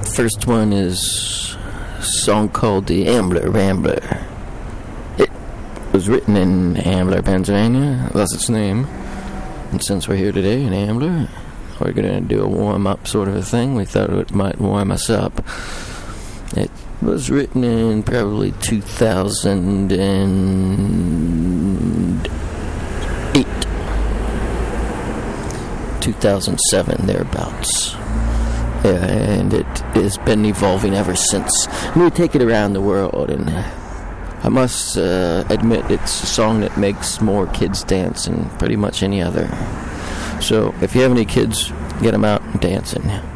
First one is a song called The Ambler Rambler. It was written in Ambler, Pennsylvania. That's its name. And since we're here today in Ambler, we're going to do a warm-up sort of a thing. We thought it might warm us up. It was written in probably 2008. 2007, thereabouts. And it has been evolving ever since. We take it around the world, and I must admit it's a song that makes more kids dance than pretty much any other. So if you have any kids, get them out and dancing.